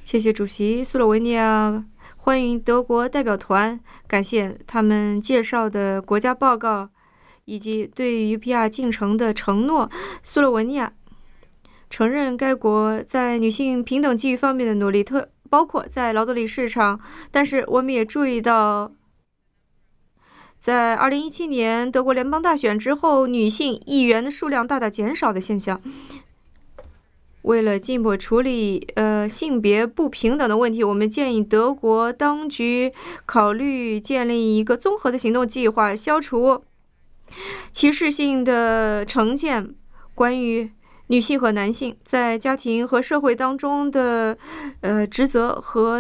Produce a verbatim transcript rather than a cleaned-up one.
谢谢主席。斯洛文尼亚欢迎德国代表团，感谢他们介绍的国家报告以及对于 U P R 进程的承诺。斯洛文尼亚承认该国在女性平等机遇方面的努力，特包括在劳动力市场，但是我们也注意到，在二零一七年德国联邦大选之后，女性议员的数量大大减少的现象。为了进一步处理呃性别不平等的问题，我们建议德国当局考虑建立一个综合的行动计划，消除歧视性的成见，关于女性和男性在家庭和社会当中的呃职责和